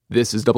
This is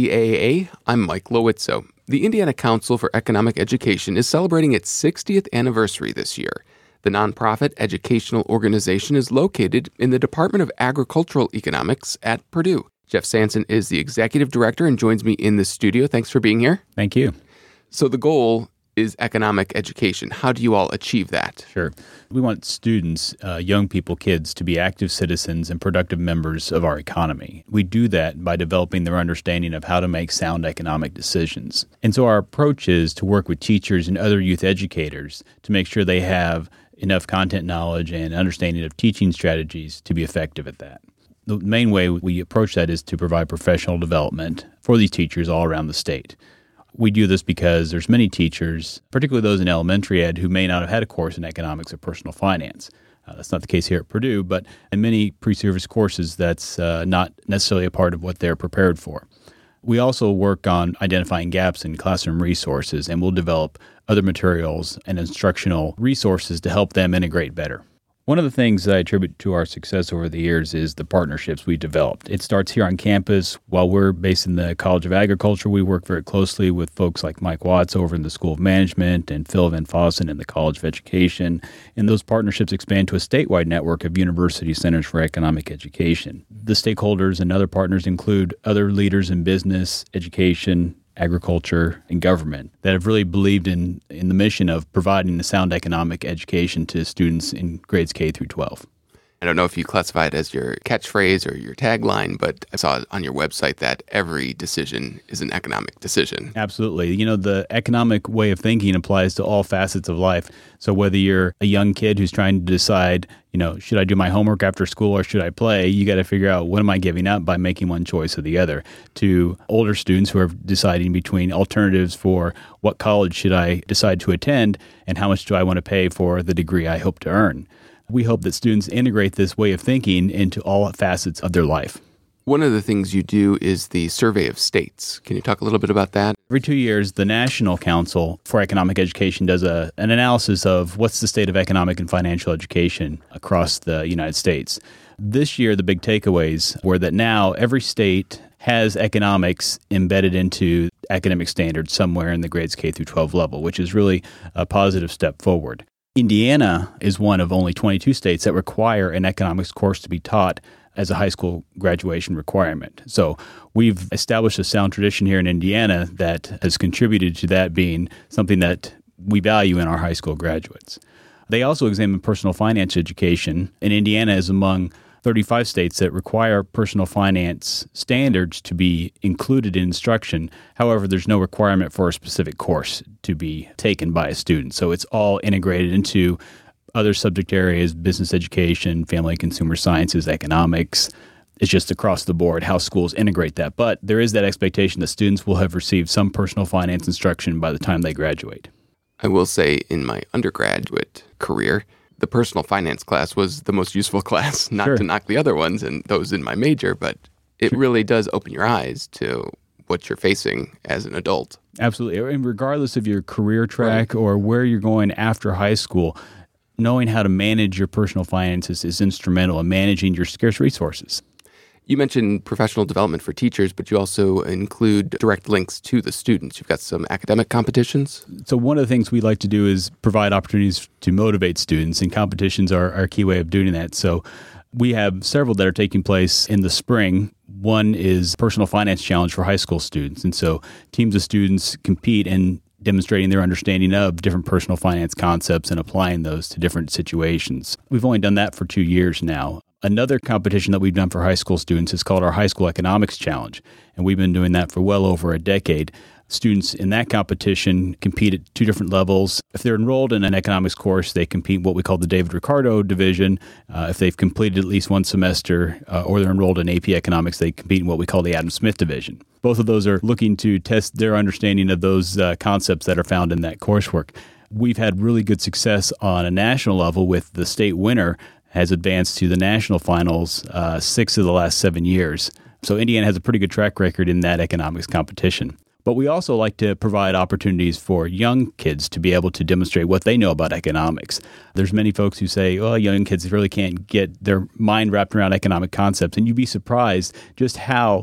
WBAA. I'm Mike Lowitzo. The Indiana Council for Economic Education is celebrating its 60th anniversary this year. The nonprofit educational organization is located in the Department of Agricultural Economics at Purdue. Jeff Sanson is the executive director and joins me in the studio. Thanks for being here. Thank you. So the goal is economic education. How do you all achieve that? Sure. We want students, young people, kids, to be active citizens and productive members of our economy. We do that by developing their understanding of how to make sound economic decisions. And so our approach is to work with teachers and other youth educators to make sure they have enough content knowledge and understanding of teaching strategies to be effective at that. The main way we approach that is to provide professional development for these teachers all around the state. We do this because there's many teachers, particularly those in elementary ed, who may not have had a course in economics or personal finance. That's not the case here at Purdue, but in many pre-service courses, that's not necessarily a part of what they're prepared for. We also work on identifying gaps in classroom resources, and we'll develop other materials and instructional resources to help them integrate better. One of the things that I attribute to our success over the years is the partnerships we developed. It starts here on campus. While we're based in the College of Agriculture, we work very closely with folks like Mike Watts over in the School of Management and Phil Van Fossen in the College of Education. And those partnerships expand to a statewide network of university centers for economic education. The stakeholders and other partners include other leaders in business, education, agriculture, and government that have really believed in the mission of providing a sound economic education to students in grades K through 12. I don't know if you classify it as your catchphrase or your tagline, but I saw on your website that every decision is an economic decision. Absolutely. You know, the economic way of thinking applies to all facets of life. So whether you're a young kid who's trying to decide, should I do my homework after school or should I play? You got to figure out, what am I giving up by making one choice or the other? To older students who are deciding between alternatives for what college should I decide to attend and how much do I want to pay for the degree I hope to earn. We hope that students integrate this way of thinking into all facets of their life. One of the things you do is the Survey of States. Can you talk a little bit about that? Every 2 years, the National Council for Economic Education does an analysis of what's the state of economic and financial education across the United States. This year, the big takeaways were that now every state has economics embedded into academic standards somewhere in the grades K through 12 level, which is really a positive step forward. Indiana is one of only 22 states that require an economics course to be taught as a high school graduation requirement. So we've established a sound tradition here in Indiana that has contributed to that being something that we value in our high school graduates. They also examine personal finance education, and Indiana is among 35 states that require personal finance standards to be included in instruction. However, there's no requirement for a specific course to be taken by a student. So it's all integrated into other subject areas, business education, family and consumer sciences, economics. It's just across the board how schools integrate that. But there is that expectation that students will have received some personal finance instruction by the time they graduate. I will say in my undergraduate career, the personal finance class was the most useful class, not to knock the other ones and those in my major, but it really does open your eyes to what you're facing as an adult. Absolutely. And regardless of your career track or where you're going after high school, knowing how to manage your personal finances is instrumental in managing your scarce resources. You mentioned professional development for teachers, but you also include direct links to the students. You've got some academic competitions. So one of the things we like to do is provide opportunities to motivate students, and competitions are a key way of doing that. So we have several that are taking place in the spring. One is Personal Finance Challenge for high school students. And so teams of students compete in demonstrating their understanding of different personal finance concepts and applying those to different situations. We've only done that for 2 years now. Another competition that we've done for high school students is called our High School Economics Challenge, and we've been doing that for well over a decade. Students in that competition compete at 2 different levels. If they're enrolled in an economics course, they compete in what we call the David Ricardo division. If they've completed at least one semester or they're enrolled in AP economics, they compete in what we call the Adam Smith division. Both of those are looking to test their understanding of those concepts that are found in that coursework. We've had really good success on a national level with the state winner has advanced to the national finals 6 of the last 7 years. So Indiana has a pretty good track record in that economics competition. But we also like to provide opportunities for young kids to be able to demonstrate what they know about economics. There's many folks who say, well, young kids really can't get their mind wrapped around economic concepts. And you'd be surprised just how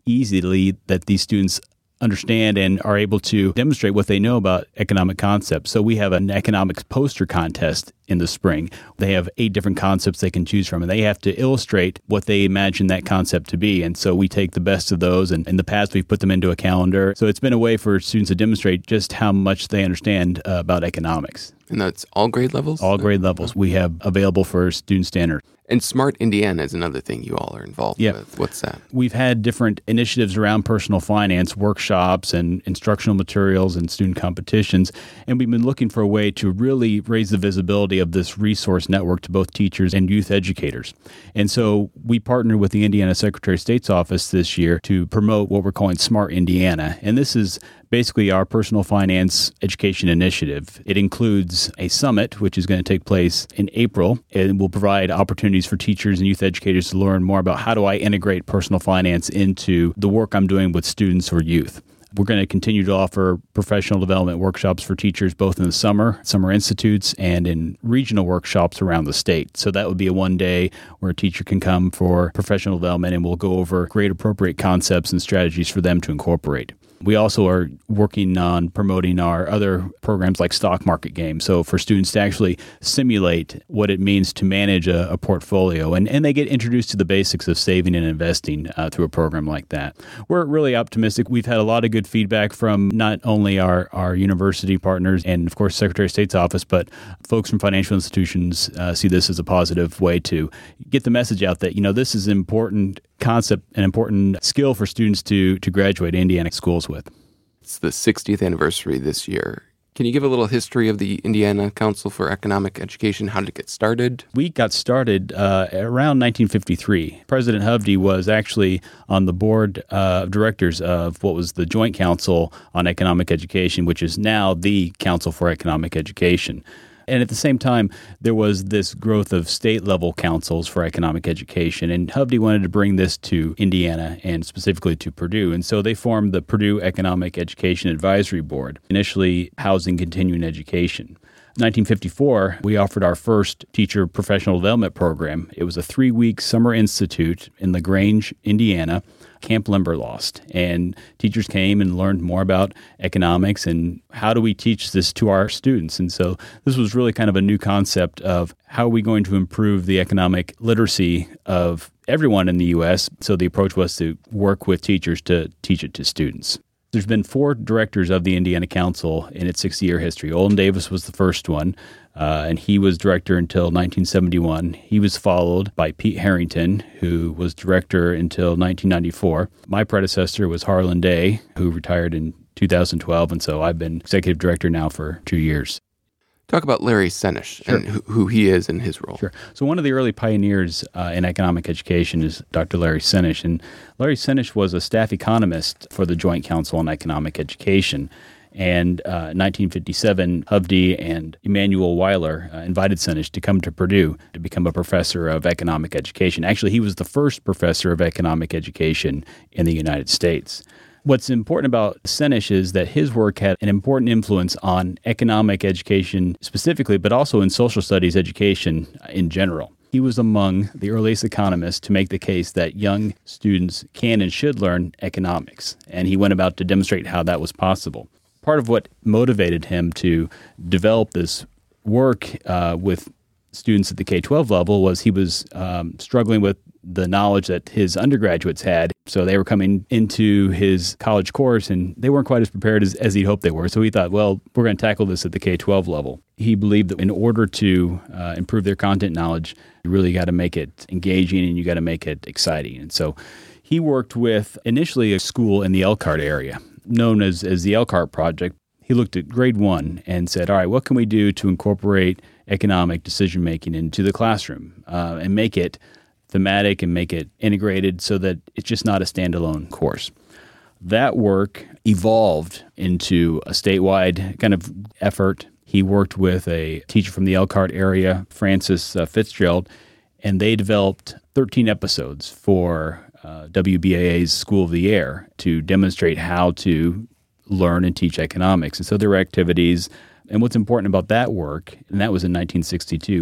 easily that these students understand and are able to demonstrate what they know about economic concepts. So we have an economics poster contest in the spring. They have 8 different concepts they can choose from, and they have to illustrate what they imagine that concept to be. And so we take the best of those, and in the past we've put them into a calendar. So it's been a way for students to demonstrate just how much they understand about economics. And that's all grade levels? All grade levels we have available for student standard. And Smart Indiana is another thing you all are involved with. What's that? We've had different initiatives around personal finance, workshops and instructional materials and student competitions. And we've been looking for a way to really raise the visibility of this resource network to both teachers and youth educators. And so we partnered with the Indiana Secretary of State's office this year to promote what we're calling Smart Indiana. And this is basically our personal finance education initiative. It includes a summit, which is going to take place in April, and will provide opportunities for teachers and youth educators to learn more about how do I integrate personal finance into the work I'm doing with students or youth. We're going to continue to offer professional development workshops for teachers both in the summer institutes, and in regional workshops around the state. So that would be a one day where a teacher can come for professional development, and we'll go over grade appropriate concepts and strategies for them to incorporate. We also are working on promoting our other programs like stock market games. So for students to actually simulate what it means to manage a portfolio, and they get introduced to the basics of saving and investing through a program like that. We're really optimistic. We've had a lot of good feedback from not only our university partners and, of course, Secretary of State's office, but folks from financial institutions see this as a positive way to get the message out that, this is an important concept, an important skill for students to graduate Indiana schools with. It's the 60th anniversary this year. Can you give a little history of the Indiana Council for Economic Education? How did it get started? We got started around 1953. President Hovde was actually on the board of directors of what was the Joint Council on Economic Education, which is now the Council for Economic Education. And at the same time, there was this growth of state-level councils for economic education, and Hovde wanted to bring this to Indiana and specifically to Purdue. And so they formed the Purdue Economic Education Advisory Board, initially housing continuing education. In 1954, we offered our first teacher professional development program. It was a 3-week summer institute in LaGrange, Indiana, Camp Limberlost. And teachers came and learned more about economics and how do we teach this to our students. And so this was really kind of a new concept of how are we going to improve the economic literacy of everyone in the U.S. So the approach was to work with teachers to teach it to students. There's been 4 directors of the Indiana Council in its 60-year history. Olin Davis was the first one, and he was director until 1971. He was followed by Pete Harrington, who was director until 1994. My predecessor was Harlan Day, who retired in 2012, and so I've been executive director now for 2 years. Talk about Larry Senich and who he is in his role. Sure. So one of the early pioneers in economic education is Dr. Larry Senich. And Larry Senich was a staff economist for the Joint Council on Economic Education. And in 1957, Hovde and Emanuel Weiler invited Senich to come to Purdue to become a professor of economic education. Actually, he was the first professor of economic education in the United States. What's important about Senich is that his work had an important influence on economic education specifically, but also in social studies education in general. He was among the earliest economists to make the case that young students can and should learn economics, and he went about to demonstrate how that was possible. Part of what motivated him to develop this work with students at the K-12 level was he was struggling with the knowledge that his undergraduates had. So they were coming into his college course and they weren't quite as prepared as he'd hoped they were. So he thought, well, we're going to tackle this at the K-12 level. He believed that in order to improve their content knowledge, you really got to make it engaging and you got to make it exciting. And so he worked with initially a school in the Elkhart area, known as the Elkhart Project. He looked at grade 1 and said, all right, what can we do to incorporate economic decision-making into the classroom and make it thematic and make it integrated so that it's just not a standalone course. That work evolved into a statewide kind of effort. He worked with a teacher from the Elkhart area, Francis Fitzgerald, and they developed 13 episodes for WBAA's School of the Air to demonstrate how to learn and teach economics. And so there were activities. And what's important about that work, and that was in 1962,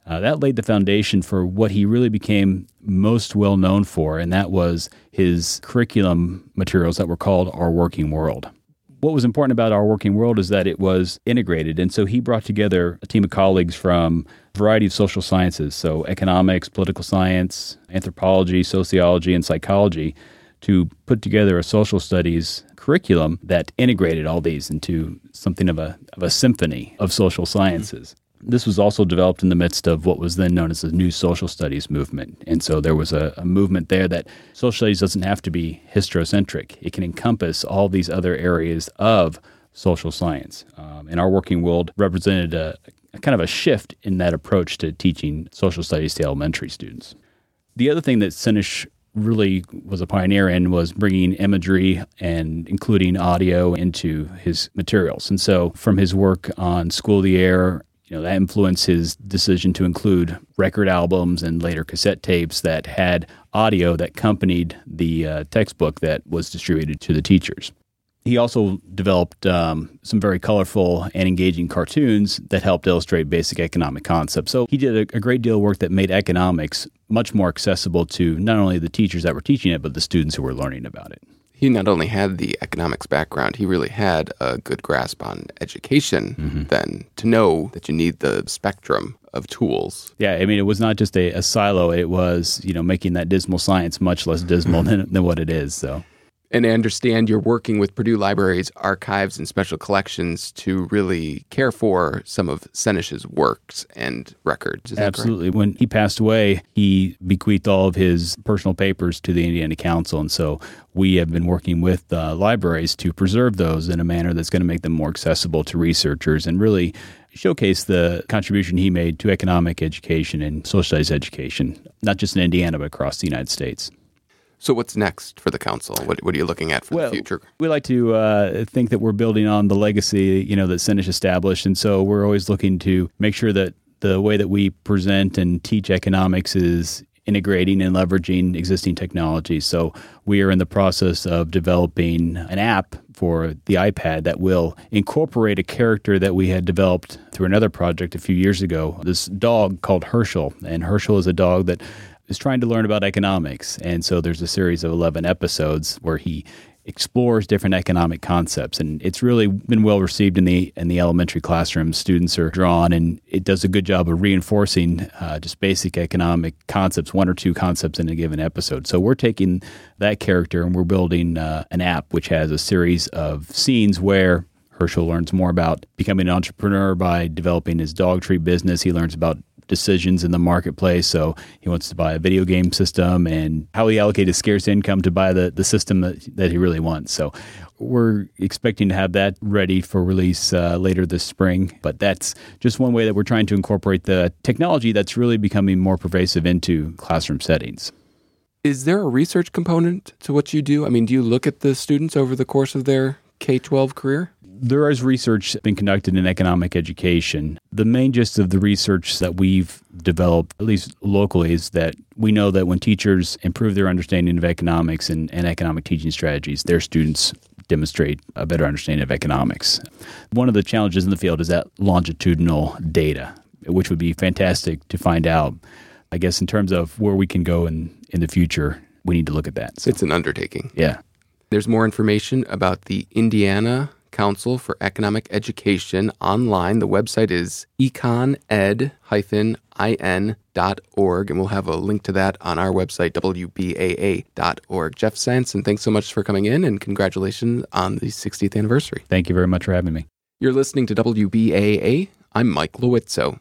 That laid the foundation for what he really became most well known for, and that was his curriculum materials that were called Our Working World. What was important about Our Working World is that it was integrated, and so he brought together a team of colleagues from a variety of social sciences, so economics, political science, anthropology, sociology, and psychology, to put together a social studies curriculum that integrated all these into something of a symphony of social sciences. This was also developed in the midst of what was then known as the New Social Studies movement. And so there was a movement there that social studies doesn't have to be histocentric. It can encompass all these other areas of social science. And Our Working World represented a kind of a shift in that approach to teaching social studies to elementary students. The other thing that Sinish really was a pioneer in was bringing imagery and including audio into his materials. And so from his work on School of the Air, that influenced his decision to include record albums and later cassette tapes that had audio that accompanied the textbook that was distributed to the teachers. He also developed some very colorful and engaging cartoons that helped illustrate basic economic concepts. So he did a great deal of work that made economics much more accessible to not only the teachers that were teaching it, but the students who were learning about it. He not only had the economics background, he really had a good grasp on education then to know that you need the spectrum of tools. Yeah, I mean, it was not just a silo. It was, making that dismal science much less dismal than what it is. So. And I understand you're working with Purdue Library's archives and special collections to really care for some of Sinish's works and records. Is that Absolutely. correct? When he passed away, he bequeathed all of his personal papers to the Indiana Council. And so we have been working with libraries to preserve those in a manner that's going to make them more accessible to researchers and really showcase the contribution he made to economic education and social studies education, not just in Indiana, but across the United States. So what's next for the council? What are you looking at for the future? We like to think that we're building on the legacy, that Sinish established. And so we're always looking to make sure that the way that we present and teach economics is integrating and leveraging existing technology. So we are in the process of developing an app for the iPad that will incorporate a character that we had developed through another project a few years ago, this dog called Herschel. And Herschel is a dog that is trying to learn about economics. And so there's a series of 11 episodes where he explores different economic concepts. And it's really been well received in the elementary classrooms. Students are drawn, and it does a good job of reinforcing just basic economic concepts, one or two concepts in a given episode. So we're taking that character and we're building an app which has a series of scenes where Herschel learns more about becoming an entrepreneur by developing his dog treat business. He learns about decisions in the marketplace. So he wants to buy a video game system and how he allocated scarce income to buy the system that he really wants. So we're expecting to have that ready for release later this spring. But that's just one way that we're trying to incorporate the technology that's really becoming more pervasive into classroom settings. Is there a research component to what you do? I mean, do you look at the students over the course of their K-12 career? There is research being conducted in economic education. The main gist of the research that we've developed, at least locally, is that we know that when teachers improve their understanding of economics and economic teaching strategies, their students demonstrate a better understanding of economics. One of the challenges in the field is that longitudinal data, which would be fantastic to find out. I guess in terms of where we can go in the future, we need to look at that. So. It's an undertaking. Yeah. There's more information about the Indiana Council for Economic Education online. The website is econed-in.org, and we'll have a link to that on our website, wbaa.org. Jeff Sanson, thanks so much for coming in, and congratulations on the 60th anniversary. Thank you very much for having me. You're listening to WBAA. I'm Mike Lowitzo.